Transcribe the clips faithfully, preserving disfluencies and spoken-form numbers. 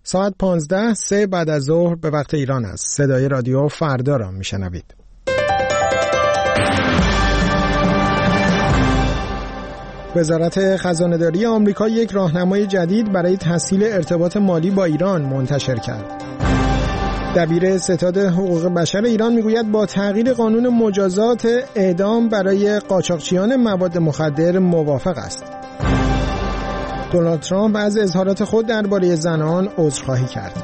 ساعت پانزده سه بعد از ظهر به وقت ایران است. صدای رادیو فردا را میشنوید. وزارت خزانه‌داری آمریکا یک راهنمای جدید برای تسهیل ارتباط مالی با ایران منتشر کرد. دبیر ستاد حقوق بشر ایران میگوید با تغییر قانون مجازات اعدام برای قاچاقچیان مواد مخدر موافق است. دونالد ترامپ از اظهارات خود درباره زنان عذرخواهی کرد.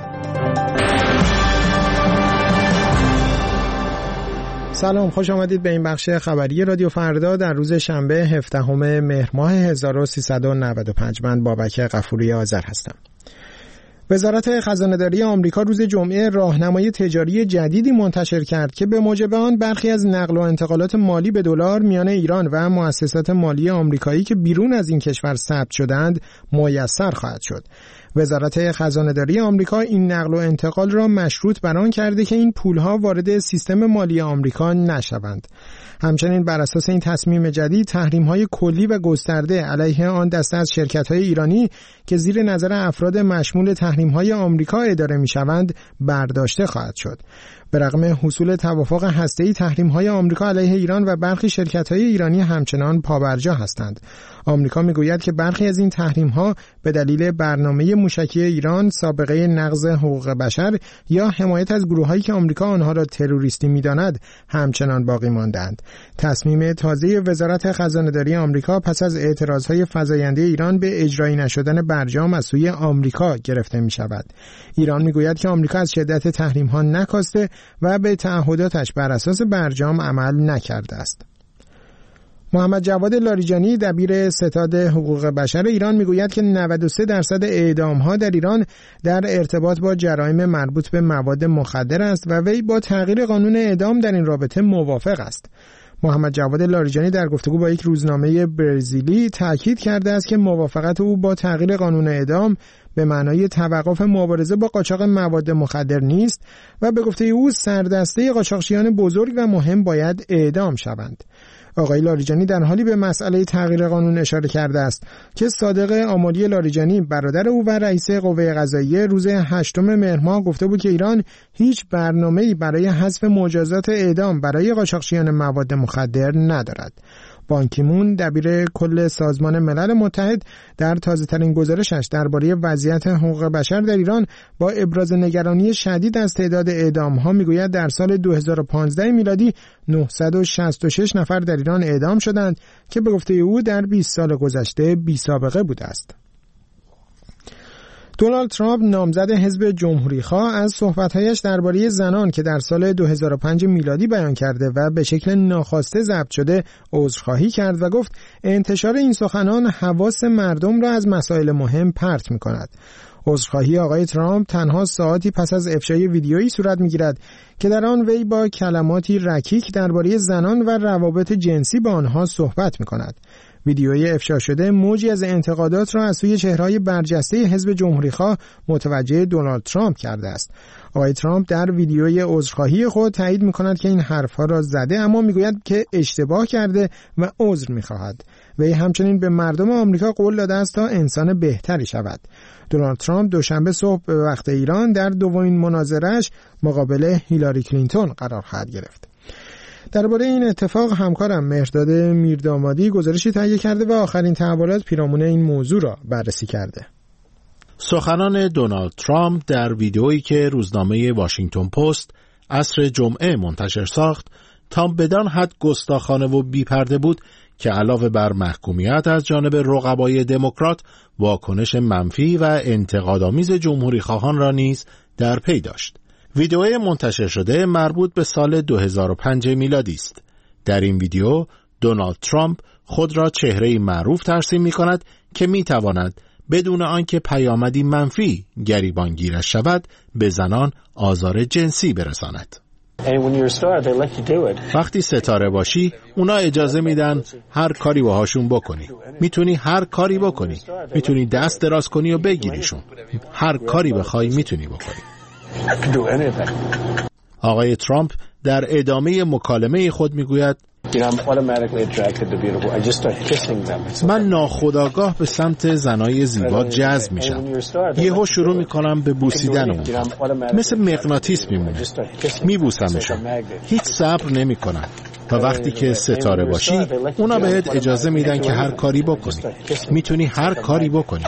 سلام، خوش آمدید به این بخش خبری رادیو فردا در روز شنبه هفدهم مهر ماه هزار و سیصد و نود و پنج. من بابک غفوری آذر هستم. وزارت خزانه‌داری آمریکا روز جمعه راهنمای تجاری جدیدی منتشر کرد که به موجب آن برخی از نقل و انتقالات مالی به دلار میان ایران و مؤسسات مالی آمریکایی که بیرون از این کشور ثبت شدند میسر خواهد شد. وزارت خزانه‌داری آمریکا این نقل و انتقال را مشروط بر آن کرده که این پولها وارد سیستم مالی آمریکا نشوند. همچنین بر اساس این تصمیم جدید تحریم‌های کلی و گسترده علیه آن دسته از شرکت‌های ایرانی که زیر نظر افراد مشمول تحریم‌های آمریکا اداره می‌شوند برداشته خواهد شد. به رغم حصول توافق هسته‌ای تحریم‌های آمریکا علیه ایران و برخی شرکت‌های ایرانی همچنان پابرجا هستند. آمریکا می‌گوید که برخی از این تحریم‌ها به دلیل برنامه موشکی ایران، سابقه نقض حقوق بشر یا حمایت از گروه‌هایی که آمریکا آنها را تروریستی می‌داند همچنان باقی ماندند. تصمیم تازه وزارت خزانه‌داری آمریکا پس از اعتراض‌های فزاینده ایران به اجرایی نشدن برجام از سوی آمریکا گرفته می‌شود. ایران می‌گوید که آمریکا از شدت تحریم‌ها نکاسته و به تعهداتش بر اساس برجام عمل نکرده است. محمد جواد لاریجانی دبیر ستاد حقوق بشر ایران میگوید که نود و سه درصد اعدام‌ها در ایران در ارتباط با جرایم مربوط به مواد مخدر است و وی با تغییر قانون اعدام در این رابطه موافق است. محمد جواد لاریجانی در گفتگو با یک روزنامه برزیلی تاکید کرده است که موافقت او با تغییر قانون اعدام به معنای توقف مبارزه با قاچاق مواد مخدر نیست و به گفته او سردسته قاچاقچیان بزرگ و مهم باید اعدام شوند. آقای لاریجانی در حالی به مسئله تغییر قانون اشاره کرده است که صادق آملی لاریجانی برادر او و رئیس قوه قضاییه روز هشتم مهر ماه گفته بود که ایران هیچ برنامه‌ای برای حذف مجازات اعدام برای قاچاقچیان مواد مخدر ندارد. بان کی مون دبیر کل سازمان ملل متحد در تازه‌ترین گزارشش درباره وضعیت حقوق بشر در ایران با ابراز نگرانی شدید از تعداد اعدام‌ها میگوید در سال دو هزار و پانزده میلادی نهصد و شصت و شش نفر در ایران اعدام شدند که به گفته او در بیست سال گذشته بی‌سابقه بوده است. دونالد ترامپ نامزد حزب جمهوری‌خواه از صحبت‌هایش درباره زنان که در سال دو هزار و پنج میلادی بیان کرده و به شکل ناخواسته ضبط شده عذرخواهی کرد و گفت انتشار این سخنان حواس مردم را از مسائل مهم پرت می‌کند. عذرخواهی آقای ترامپ تنها ساعتی پس از افشای ویدیویی صورت می‌گیرد که در آن وی با کلماتی رکیک درباره زنان و روابط جنسی با آنها صحبت می‌کند. ویدیوی افشا شده موجی از انتقادات را از سوی چهره‌های برجسته حزب جمهوری‌خواه متوجه دونالد ترامپ کرده است. آقای ترامپ در ویدیوی عذرخواهی خود تایید می‌کند که این حرف‌ها را زده، اما می‌گوید که اشتباه کرده و عذر می‌خواهد. وی همچنین به مردم آمریکا قول داده است تا انسان بهتری شود. دونالد ترامپ دوشنبه صبح به وقت ایران در دومین مناظره‌اش مقابل هیلاری کلینتون قرار خواهد گرفت. درباره این اتفاق همکارم مهرداد میردامادی گزارشی تهیه کرده و آخرین تحولات پیرامون این موضوع را بررسی کرده. سخنان دونالد ترامپ در ویدئویی که روزنامه واشنگتن پست عصر جمعه منتشر ساخت تا بدان حد گستاخانه و بی‌پرده بود که علاوه بر محکومیت از جانب رقبای دموکرات، واکنش منفی و انتقادآمیز جمهوری خواهان را نیز در پی داشت. ویدئوی منتشر شده مربوط به سال دو هزار و پنج میلادی است. در این ویدئو دونالد ترامپ خود را چهره‌ای معروف ترسیم می‌کند که می‌تواند بدون آنکه پیامدی منفی گریبانگیرش شود به زنان آزار جنسی برساند. وقتی ستاره باشی اونا اجازه میدن هر کاری باهاشون بکنی. میتونی هر کاری بکنی. میتونی دست دراز کنی و بگیریشون. هر کاری بخوای میتونی بکنی. آقای ترامپ در ادامه مکالمه خود میگوید من ناخودآگاه به سمت زنای زیبا جذب میشم. یهو شروع میکنم به بوسیدن اونها. مثل مغناطیس میمونه. میبوسمشون. هیچ صبر نمیکنم. و وقتی که ستاره باشی اونا بهت اجازه میدن که هر کاری بکنی. میتونی هر کاری بکنی.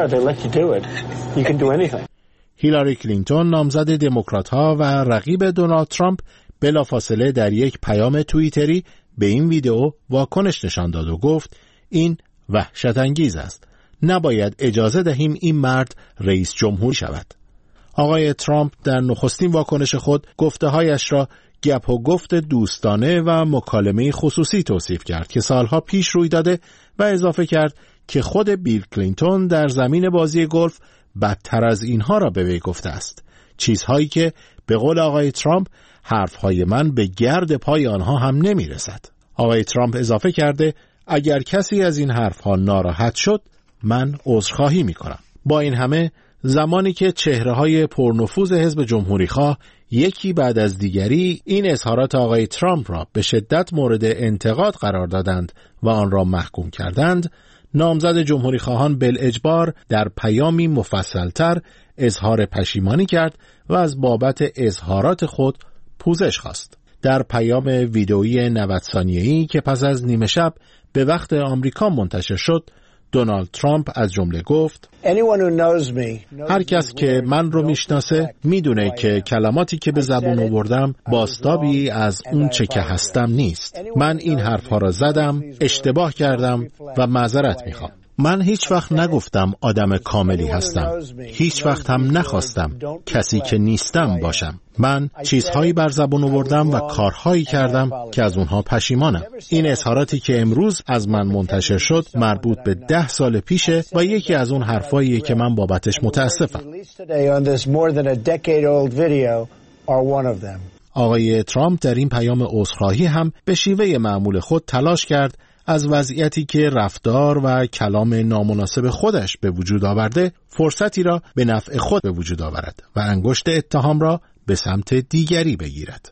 هیلاری کلینتون نامزد دموکرات‌ها و رقیب دونالد ترامپ بلافاصله در یک پیام توییتری به این ویدیو واکنش نشان داد و گفت این وحشت انگیز است. نباید اجازه دهیم این مرد رئیس جمهور شود. آقای ترامپ در نخستین واکنش خود گفته‌هایش را گپ و گفت دوستانه و مکالمه خصوصی توصیف کرد که سالها پیش روی داده و اضافه کرد که خود بیل کلینتون در زمین بازی گلف بدتر از اینها را به وی گفته است. چیزهایی که به قول آقای ترامپ حرفهای من به گرد پای آنها هم نمی رسد. آقای ترامپ اضافه کرده اگر کسی از این حرفها ناراحت شد من عذرخواهی می کنم. با این همه زمانی که چهره‌های پرنفوذ حزب جمهوری‌خواه یکی بعد از دیگری این اظهارات آقای ترامپ را به شدت مورد انتقاد قرار دادند و آن را محکوم کردند، نامزد جمهوری‌خواهان بالاجبار در پیامی مفصل‌تر اظهار پشیمانی کرد و از بابت اظهارات خود پوزش خواست. در پیام ویدئویی نود ثانیه‌ای که پس از نیمه شب به وقت آمریکا منتشر شد، دونالد ترامپ از جمله گفت هر کس که من رو میشناسه میدونه که کلماتی که به زبون آوردم بازتابی از اون چه که هستم نیست. من این حرفها را زدم، اشتباه کردم و معذرت میخوام. من هیچ وقت نگفتم آدم کاملی هستم. هیچ وقت هم نخواستم کسی که نیستم باشم. من چیزهایی بر زبون آوردم و کارهایی کردم که از اونها پشیمانم. این اظهاراتی که امروز از من منتشر شد مربوط به ده سال پیشه و یکی از اون حرفاییه که من بابتش متاسفم. آقای ترامپ در این پیام عذرخواهی هم به شیوه معمول خود تلاش کرد از وضعیتی که رفتار و کلام نامناسب خودش به وجود آورده فرصتی را به نفع خود به وجود آورد و انگشت اتهام را به سمت دیگری بگیرد.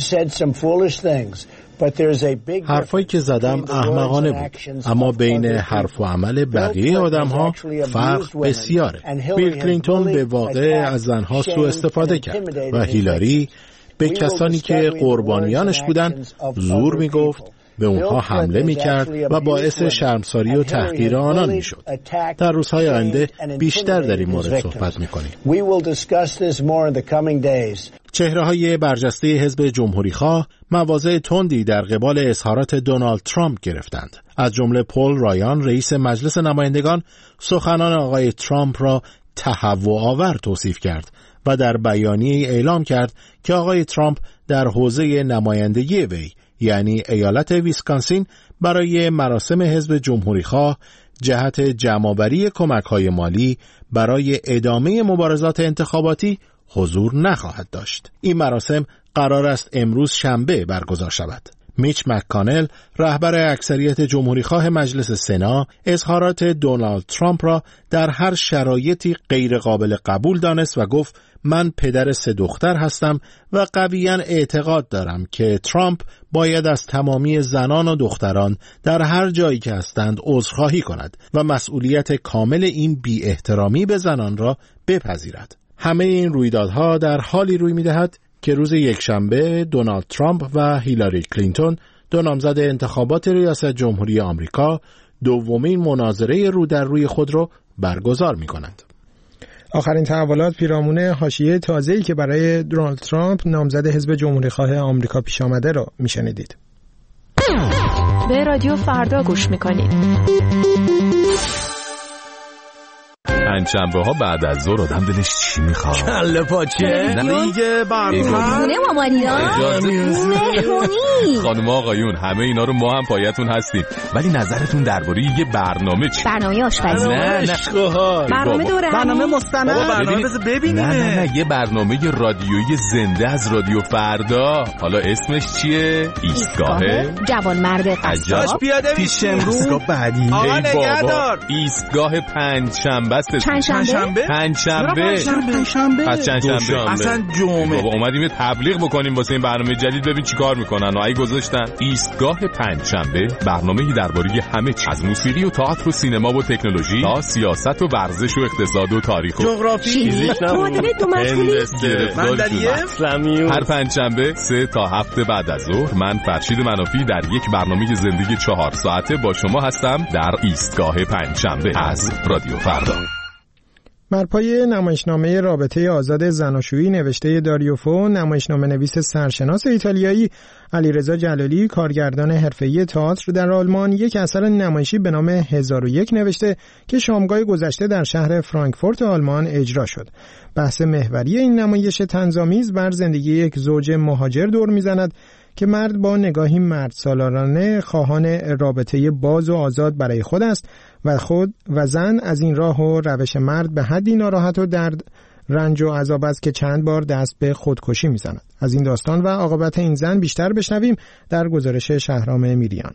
حرفایی که زدم احمقانه بود، اما بین حرف و عمل بقیه آدم ها فرق بسیاره. بیل کلینتون به واقع از زنها سوء استفاده کرد و هیلاری به کسانی که قربانیانش بودن زور می گفت، به اونها حمله می‌کرد و باعث شرمساری و تحقیر آنان می‌شد. در روزهای آینده بیشتر در این مورد صحبت می‌کنیم. چهره‌های برجسته حزب جمهوری‌خواه مواضع تندی در قبال اظهارات دونالد ترامپ گرفتند. از جمله پل رایان رئیس مجلس نمایندگان سخنان آقای ترامپ را تهوع‌آور توصیف کرد و در بیانیه‌ای اعلام کرد که آقای ترامپ در حوزه نمایندگی وی یعنی ایالت ویسکانسین برای مراسم حزب جمهوری‌خواه جهت جمع‌آوری کمک‌های مالی برای ادامه مبارزات انتخاباتی حضور نخواهد داشت. این مراسم قرار است امروز شنبه برگزار شود. میچ مک‌کانل رهبر اکثریت جمهوری‌خواه مجلس سنا اظهارات دونالد ترامپ را در هر شرایطی غیر قابل قبول دانست و گفت من پدر سه دختر هستم و قویاً اعتقاد دارم که ترامپ باید از تمامی زنان و دختران در هر جایی که هستند عذرخواهی کند و مسئولیت کامل این بی احترامی به زنان را بپذیرد. همه این رویدادها در حالی روی می‌دهد که روز یکشنبه دونالد ترامپ و هیلاری کلینتون دو نامزد انتخابات ریاست جمهوری آمریکا دومین مناظره رو در روی خود را برگزار می‌کنند. آخرین تحولات پیرامون حاشیه تازه‌ای که برای دونالد ترامپ نامزد حزب جمهوری‌خواه آمریکا پیش آمده را میشنیدید. به رادیو فردا گوش میکنید. پنجشنبه ها بعد از ظهر آدم دلش چی میخواد؟ کله پاچه؟ دیگه برنامه خونه مامانی‌ها مهمونی. خانم آقایون همه اینا رو ما هم پایتون هستیم، ولی نظرتون درباره یه برنامه چی؟ برنامه آشپزی. نه نه برنامه دوره، برنامه مستند، برنامه بذار ببینیم. نه نه نه یه برنامه رادیویی زنده از رادیو فردا. حالا اسمش چیه؟ ایستگاه جوانمرد قصاب. پیاده پیش امروز بعدی. آقا نگهدار. ایستگاه پنجشنبه است چندشنبه؟ پنجشنبه. پنجشنبه. پس چندشنبه. اصلا جمعه. بابا اومدیم یه تبلیغ بکنیم واسه این برنامه جدید، ببین چیکار میکنن. و ای گذاشتن ایستگاه پنجشنبه، برنامه‌ای درباره همه چیز، از موسیقی و تئاتر و سینما و تکنولوژی تا سیاست و ورزش و اقتصاد و تاریخ و جغرافی. معادله دو مسئولی. مندلیه. هر پنجشنبه سه تا هفت بعد از ظهر من فرشید منافی در یک برنامه زندگی چهار ساعته با شما هستم در ایستگاه پنجشنبه از رادیو فردا. بر پای نمایشنامه رابطه آزاد زناشویی نوشته داریو فو، نمایشنامه نویس سرشناس ایتالیایی علیرضا جلالی، کارگردان حرفه‌ای تئاتر در آلمان، یک اثر نمایشی به نام هزار و یک نوشته که شامگاه گذشته در شهر فرانکفورت آلمان اجرا شد. بحث محوری این نمایش طنزآمیز بر زندگی یک زوج مهاجر دور می‌زند که مرد با نگاهی مرد سالارانه خواهان رابطه باز و آزاد برای خود است و خود و زن از این راه و روش مرد به حدی ناراحت و درد رنج و عذاب است که چند بار دست به خودکشی می‌زند. از این داستان و عاقبت این زن بیشتر بشنویم در گزارش شهرام میریان.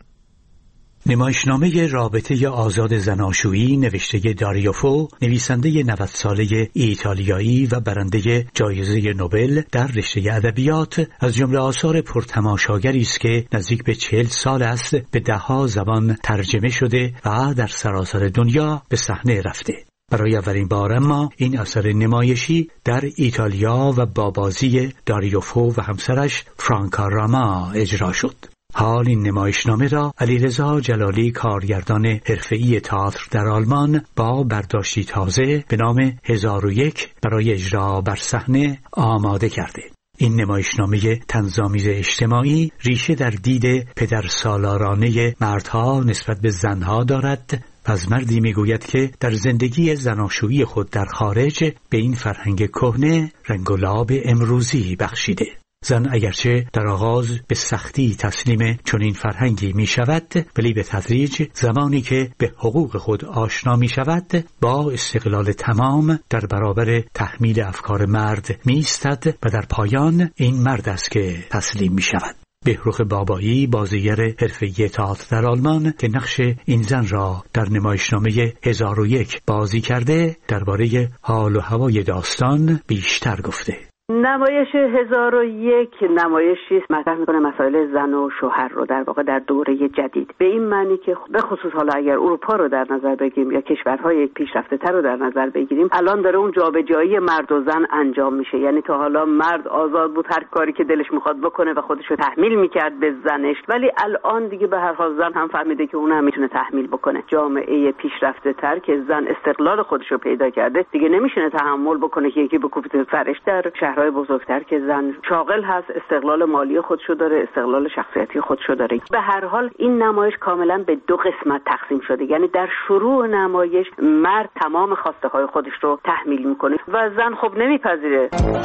نمایشنامه رابطه آزاد زناشویی نوشته داریو فو، نویسنده نود ساله ایتالیایی و برنده جایزه نوبل در رشته ادبیات، از جمله آثار پرتماشاگری است که نزدیک به چهل سال است به دهها زبان ترجمه شده و در سراسر دنیا به صحنه رفته. برای اولین بار اما این اثر نمایشی در ایتالیا و با بازی داریو فو و همسرش فرانکا راما اجرا شد. حال این نمایشنامه را علیرضا جلالی، کارگردان حرفه‌ای تئاتر در آلمان، با برداشتی تازه به نام هزار و یک برای اجرا بر صحنه آماده کرده. این نمایشنامه طنزآمیز اجتماعی ریشه در دید پدرسالارانه مردها نسبت به زنها دارد. پس مردی میگوید که در زندگی زناشویی خود در خارج به این فرهنگ کهنه رنگ و لعاب امروزی بخشیده. زن اگرچه در آغاز به سختی تسلیم چنین فرهنگی می شود، ولی به تدریج زمانی که به حقوق خود آشنا می شود با استقلال تمام در برابر تحمیل افکار مرد می ایستد و در پایان این مرد است که تسلیم می شود. بهروخ بابایی، بازیگر حرفه‌ای تئاتر در آلمان که نقش این زن را در نمایشنامه هزار و یک بازی کرده، درباره حال و هوای داستان بیشتر گفته. نمایش هزار و یک نمایشی است مطرح میکنه مسائل زن و شوهر رو در واقع در دوره جدید، به این معنی که به خصوص حالا اگر اروپا رو در نظر بگیریم یا کشورهای پیشرفته تر رو در نظر بگیریم، الان داره اون جابجایی مرد و زن انجام میشه. یعنی تا حالا مرد آزاد بود هر کاری که دلش میخواد بکنه و خودش رو تحمیل میکرد به زنش، ولی الان دیگه به هر حال زن هم فهمیده که اون هم میتونه تحمیل بکنه. جامعه پیشرفته تر که زن استقلال خودش رو پیدا کرده دیگه نمیشه تحمل بکنه که یکی بکوبه سرش. در شهرهای بزرگتر که زن شاغل هست، استقلال مالی خودشو داره، استقلال شخصیتی خودشو داره. به هر حال این نمایش کاملا به دو قسمت تقسیم شده. یعنی در شروع نمایش مرد تمام خواسته های خودش رو تحمیل میکنه و زن خب نمیپذیره.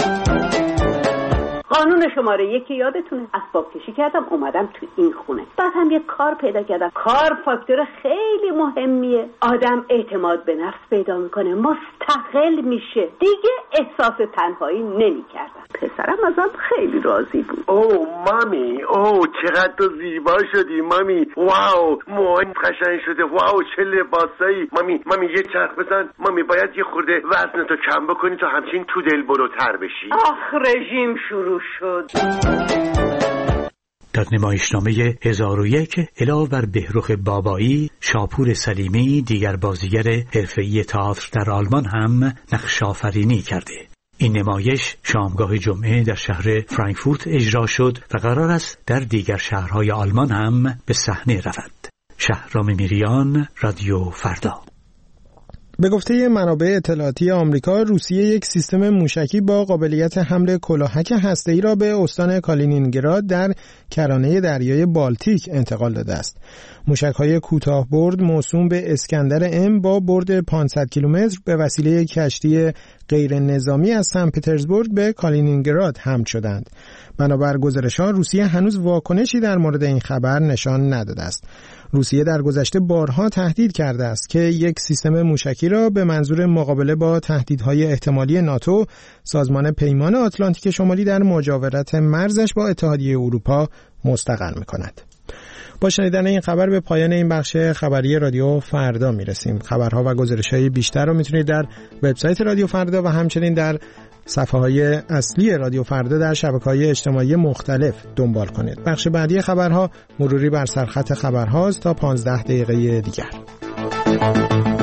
قانون شماره یکی یادتونه؟ اسباب کشی کردم اومدم تو این خونه، بعد هم یه کار پیدا کردم. کار فاکتور خیلی مهمیه. آدم اعتماد به نفس پیدا میکنه، مستقل میشه، دیگه احساس تنهایی نمیکردم. پسرم ازم خیلی راضی بود. اوه مامی، اوه چقدر تو زیبا شدی مامی، واو موهات قشنگ شده، واو چه لباسایی. مامی مامی یه چرخ بزن، مامی باید یه خورده وزنتو کم بکنی تا همچین تو دل بروتر بشی. آخ رژیم شروع شد. در نمایشنامه هزار و یک علاوه بر بهروخ بابایی، شاپور سلیمی، دیگر بازیگر حرفه‌ای تئاتر در آلمان هم نقش آفرینی کرده. این نمایش شامگاه جمعه در شهر فرانکفورت اجرا شد و قرار است در دیگر شهرهای آلمان هم به صحنه رود. شهرام میریان، رادیو فردا. به گفته منابع اطلاعاتی آمریکا، روسیه یک سیستم موشکی با قابلیت حمل کلاهک هسته‌ای را به استان کالینینگراد در کرانه دریای بالتیک انتقال داده است. موشک‌های کوتاه برد موسوم به اسکندر ام با برد پانصد کیلومتر به وسیله کشتی غیر نظامی از سن پترزبورگ به کالینینگراد حمل شدند. بنابر گزارش‌ها روسیه هنوز واکنشی در مورد این خبر نشان نداده است. روسیه در گذشته بارها تهدید کرده است که یک سیستم موشکی را به منظور مقابله با تهدیدهای احتمالی ناتو، سازمان پیمان آتلانتیک شمالی در مجاورت مرزش با اتحادیه اروپا مستقر می‌کند. با شنیدن این خبر به پایان این بخش خبری رادیو فردا میرسیم. خبرها و گزارش‌های بیشتر رو میتونید در وبسایت رادیو فردا و همچنین در صفحه‌های اصلی رادیو فردا در شبکه‌های اجتماعی مختلف دنبال کنید. بخش بعدی خبرها مروری بر سرخط خبرهاست تا پانزده دقیقه دیگر.